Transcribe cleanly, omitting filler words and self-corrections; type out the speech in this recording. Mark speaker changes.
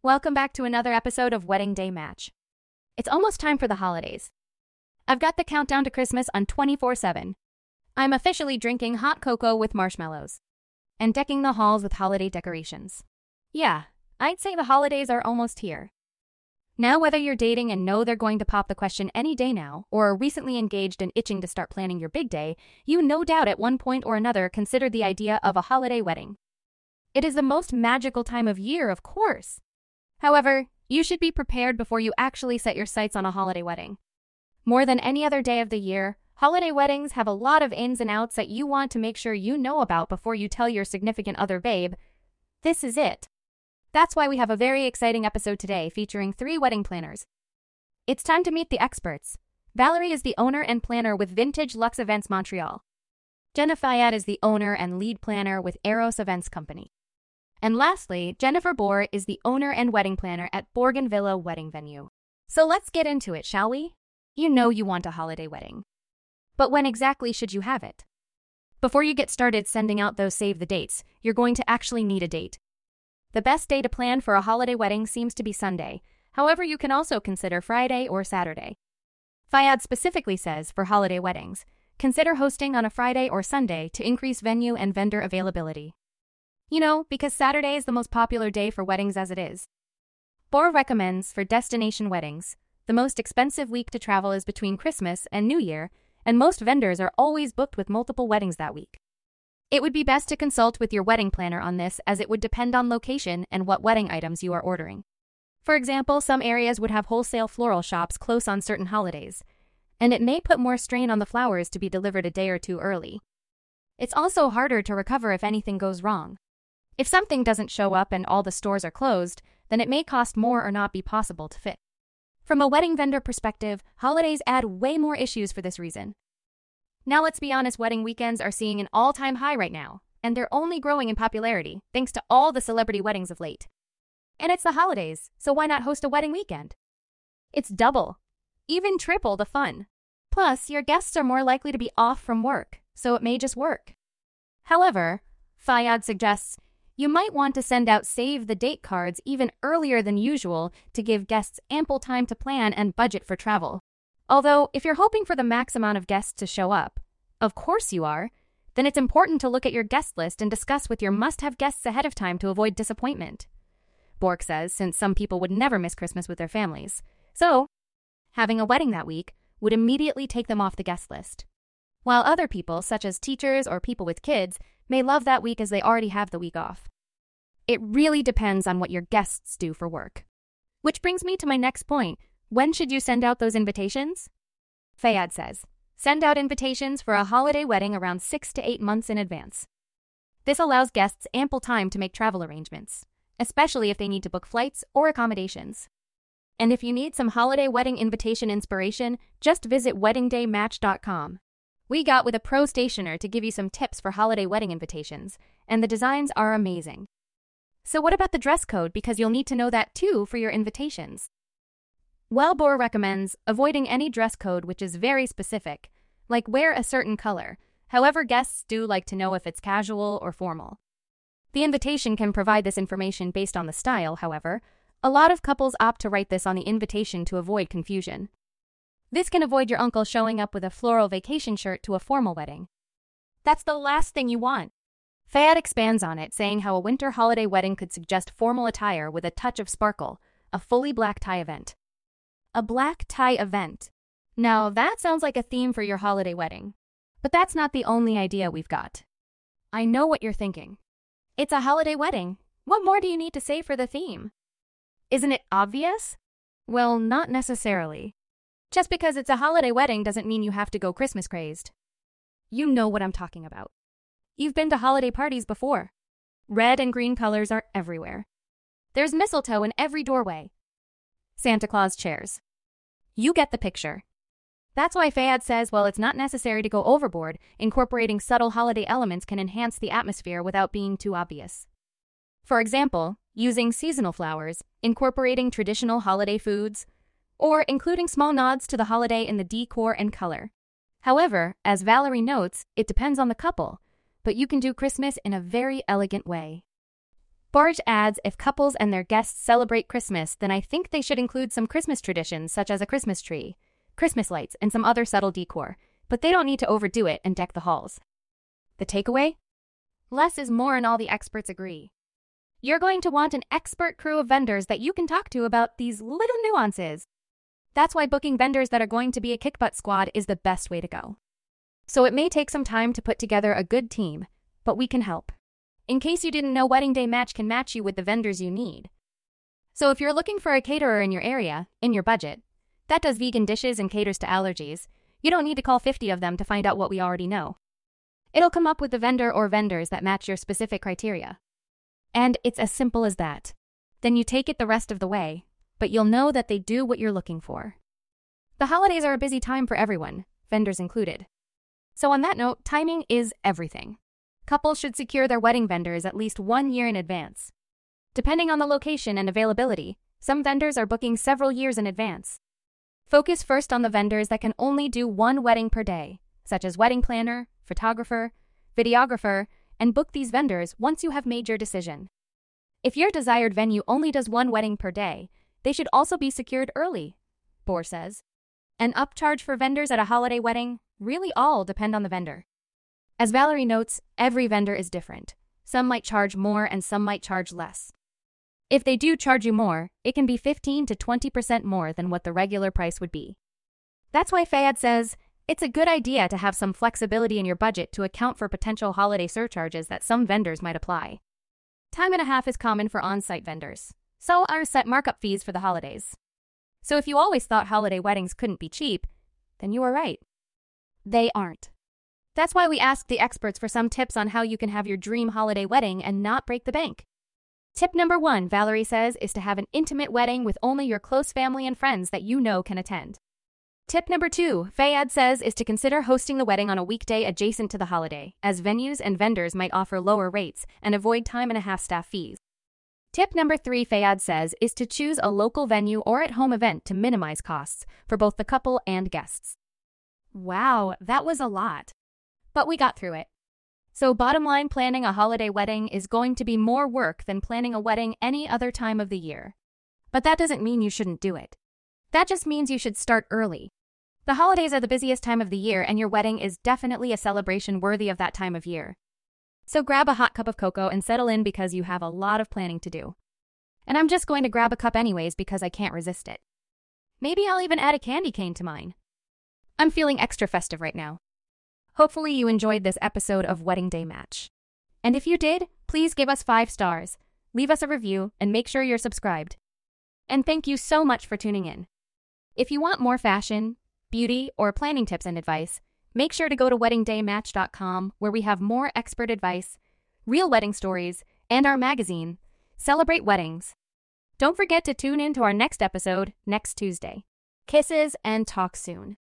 Speaker 1: Welcome back to another episode of Wedding Day Match. It's almost time for the holidays. I've got the countdown to Christmas on 24/7. I'm officially drinking hot cocoa with marshmallows and decking the halls with holiday decorations. Yeah, I'd say the holidays are almost here. Now, whether you're dating and know they're going to pop the question any day now, or are recently engaged and itching to start planning your big day, you no doubt at one point or another considered the idea of a holiday wedding. It is the most magical time of year, of course. However, you should be prepared before you actually set your sights on a holiday wedding. More than any other day of the year, holiday weddings have a lot of ins and outs that you want to make sure you know about before you tell your significant other, babe, this is it. That's why we have a very exciting episode today featuring 3 wedding planners. It's time to meet the experts. Valerie is the owner and planner with Vintage Luxe Events Montreal. Jenna Fayad is the owner and lead planner with Eros Events Company. And lastly, Jennifer Bohr is the owner and wedding planner at Bougainvillea Wedding Venue. So let's get into it, shall we? You know you want a holiday wedding. But when exactly should you have it? Before you get started sending out those save the dates, you're going to actually need a date. The best day to plan for a holiday wedding seems to be Sunday. However, you can also consider Friday or Saturday. Fayad specifically says, for holiday weddings, consider hosting on a Friday or Sunday to increase venue and vendor availability. You know, because Saturday is the most popular day for weddings as it is. Bohr recommends for destination weddings, the most expensive week to travel is between Christmas and New Year, and most vendors are always booked with multiple weddings that week. It would be best to consult with your wedding planner on this, as it would depend on location and what wedding items you are ordering. For example, some areas would have wholesale floral shops close on certain holidays, and it may put more strain on the flowers to be delivered a day or two early. It's also harder to recover if anything goes wrong. If something doesn't show up and all the stores are closed, then it may cost more or not be possible to fit. From a wedding vendor perspective, holidays add way more issues for this reason. Now let's be honest, wedding weekends are seeing an all-time high right now, and they're only growing in popularity thanks to all the celebrity weddings of late. And it's the holidays, so why not host a wedding weekend? It's double, even triple the fun. Plus, your guests are more likely to be off from work, so it may just work. However, Fayad suggests you might want to send out save-the-date cards even earlier than usual to give guests ample time to plan and budget for travel. Although, if you're hoping for the max amount of guests to show up, of course you are, then it's important to look at your guest list and discuss with your must-have guests ahead of time to avoid disappointment. Bork says, since some people would never miss Christmas with their families. So, having a wedding that week would immediately take them off the guest list. While other people, such as teachers or people with kids, may love that week as they already have the week off. It really depends on what your guests do for work. Which brings me to my next point. When should you send out those invitations? Fayad says, send out invitations for a holiday wedding around 6 to 8 months in advance. This allows guests ample time to make travel arrangements, especially if they need to book flights or accommodations. And if you need some holiday wedding invitation inspiration, just visit weddingdaymatch.com. We got with a pro stationer to give you some tips for holiday wedding invitations, and the designs are amazing. So what about the dress code, because you'll need to know that too for your invitations? Well, Bohr recommends avoiding any dress code which is very specific, like wear a certain color. However, guests do like to know if it's casual or formal. The invitation can provide this information based on the style, however. A lot of couples opt to write this on the invitation to avoid confusion. This can avoid your uncle showing up with a floral vacation shirt to a formal wedding. That's the last thing you want. Fayad expands on it, saying how a winter holiday wedding could suggest formal attire with a touch of sparkle, a fully black tie event. A black tie event. Now, that sounds like a theme for your holiday wedding. But that's not the only idea we've got. I know what you're thinking. It's a holiday wedding. What more do you need to say for the theme? Isn't it obvious? Well, not necessarily. Just because it's a holiday wedding doesn't mean you have to go Christmas crazed. You know what I'm talking about. You've been to holiday parties before. Red and green colors are everywhere. There's mistletoe in every doorway. Santa Claus chairs. You get the picture. That's why Fayad says, while it's not necessary to go overboard, incorporating subtle holiday elements can enhance the atmosphere without being too obvious. For example, using seasonal flowers, incorporating traditional holiday foods, or including small nods to the holiday in the decor and color. However, as Valerie notes, it depends on the couple, but you can do Christmas in a very elegant way. Borge adds, if couples and their guests celebrate Christmas, then I think they should include some Christmas traditions such as a Christmas tree, Christmas lights, and some other subtle decor, but they don't need to overdo it and deck the halls. The takeaway? Less is more, and all the experts agree. You're going to want an expert crew of vendors that you can talk to about these little nuances. That's why booking vendors that are going to be a kick-butt squad is the best way to go. So it may take some time to put together a good team, but we can help. In case you didn't know, Wedding Day Match can match you with the vendors you need. So if you're looking for a caterer in your area, in your budget, that does vegan dishes and caters to allergies, you don't need to call 50 of them to find out what we already know. It'll come up with the vendor or vendors that match your specific criteria. And it's as simple as that. Then you take it the rest of the way, but you'll know that they do what you're looking for. The holidays are a busy time for everyone, vendors included. So on that note, timing is everything. Couples should secure their wedding vendors at least 1 year in advance. Depending on the location and availability, some vendors are booking several years in advance. Focus first on the vendors that can only do one wedding per day, such as wedding planner, photographer, videographer, and book these vendors once you have made your decision. If your desired venue only does one wedding per day, they should also be secured early, Bohr says. An upcharge for vendors at a holiday wedding really all depend on the vendor. As Valerie notes, every vendor is different. Some might charge more and some might charge less. If they do charge you more, it can be 15 to 20% more than what the regular price would be. That's why Fayad says, it's a good idea to have some flexibility in your budget to account for potential holiday surcharges that some vendors might apply. Time and a half is common for on-site vendors, so are set markup fees for the holidays. So if you always thought holiday weddings couldn't be cheap, then you were right. They aren't. That's why we asked the experts for some tips on how you can have your dream holiday wedding and not break the bank. Tip number 1, Valerie says, is to have an intimate wedding with only your close family and friends that you know can attend. Tip number 2, Fayad says, is to consider hosting the wedding on a weekday adjacent to the holiday, as venues and vendors might offer lower rates and avoid time and a half staff fees. Tip number 3, Fayad says, is to choose a local venue or at-home event to minimize costs for both the couple and guests. Wow, that was a lot. But we got through it. So bottom line, planning a holiday wedding is going to be more work than planning a wedding any other time of the year. But that doesn't mean you shouldn't do it. That just means you should start early. The holidays are the busiest time of the year, and your wedding is definitely a celebration worthy of that time of year. So grab a hot cup of cocoa and settle in because you have a lot of planning to do. And I'm just going to grab a cup anyways because I can't resist it. Maybe I'll even add a candy cane to mine. I'm feeling extra festive right now. Hopefully you enjoyed this episode of Wedding Day Match. And if you did, please give us 5 stars, leave us a review, and make sure you're subscribed. And thank you so much for tuning in. If you want more fashion, beauty, or planning tips and advice, make sure to go to weddingdaymatch.com, where we have more expert advice, real wedding stories, and our magazine, Celebrate Weddings. Don't forget to tune in to our next episode next Tuesday. Kisses and talk soon.